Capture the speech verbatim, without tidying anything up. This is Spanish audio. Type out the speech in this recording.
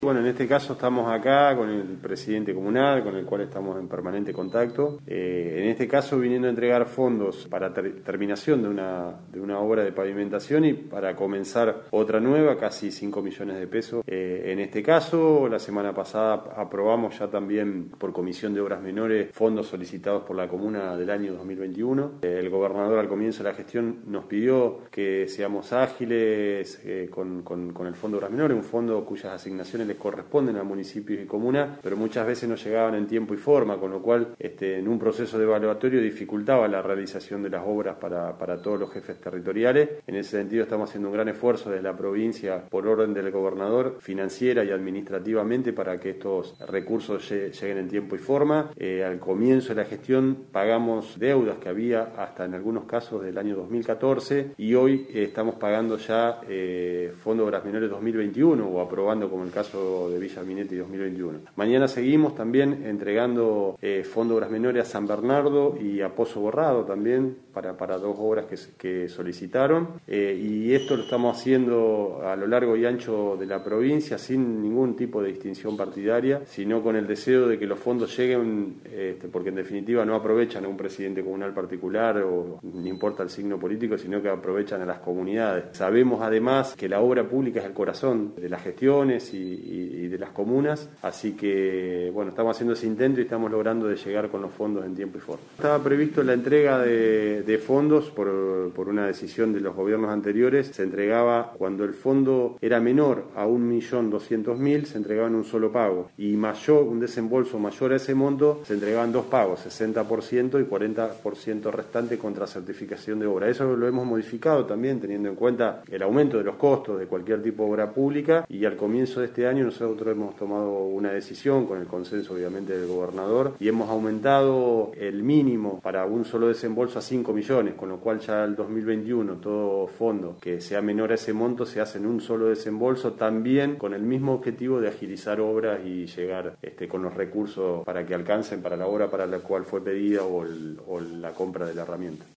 Bueno, en este caso estamos acá con el presidente comunal, con el cual estamos en permanente contacto. Eh, en este caso viniendo a entregar fondos para ter terminación de una, de una obra de pavimentación y para comenzar otra nueva, casi cinco millones de pesos. Eh, en este caso, la semana pasada aprobamos ya también por Comisión de Obras Menores fondos solicitados por la comuna del año dos mil veintiuno. Eh, el gobernador al comienzo de la gestión nos pidió que seamos ágiles eh, con, con, con el Fondo de Obras Menores, un fondo cuyas asignaciones les corresponden a municipios y comunas, pero muchas veces no llegaban en tiempo y forma, con lo cual este, en un proceso de evaluatorio dificultaba la realización de las obras para, para todos los jefes territoriales. En ese sentido estamos haciendo un gran esfuerzo desde la provincia, por orden del gobernador, financiera y administrativamente, para que estos recursos lleguen en tiempo y forma. Eh, al comienzo de la gestión pagamos deudas que había hasta en algunos casos del año dos mil catorce y hoy eh, estamos pagando ya eh, Fondo de Obras Menores dos mil veintiuno o aprobando como el caso de Villa Minetti dos mil veintiuno. Mañana seguimos también entregando eh, Fondo de Obras Menores a San Bernardo y a Pozo Borrado también para, para dos obras que, que solicitaron eh, y esto lo estamos haciendo a lo largo y ancho de la provincia sin ningún tipo de distinción partidaria, sino con el deseo de que los fondos lleguen, este, porque en definitiva no aprovechan a un presidente comunal particular o no importa el signo político, sino que aprovechan a las comunidades. Sabemos además que la obra pública es el corazón de las gestiones y, y, y de las comunas, así que bueno, estamos haciendo ese intento y estamos logrando de llegar con los fondos en tiempo y forma. Estaba previsto la entrega de, de fondos por, por una decisión de los gobiernos anteriores. Se entregaba cuando el fondo era menor a un millón doscientos mil, se entregaba en un solo pago, y mayor, un desembolso mayor a ese monto, se entregaban dos pagos, sesenta por ciento y cuarenta por ciento restante contra certificación de obra. Eso lo hemos modificado también teniendo en cuenta el aumento de los costos de cualquier tipo de obra pública, y al comienzo de este año nosotros hemos tomado una decisión con el consenso obviamente del gobernador y hemos aumentado el mínimo para un solo desembolso a cinco millones, con lo cual ya el dos mil veintiuno todo fondo que sea menor a ese monto se hace en un solo desembolso, también con el mismo objetivo de agilizar obras y llegar este, con los recursos para que alcancen para la obra para la cual fue pedida o, el, o la compra de la herramienta.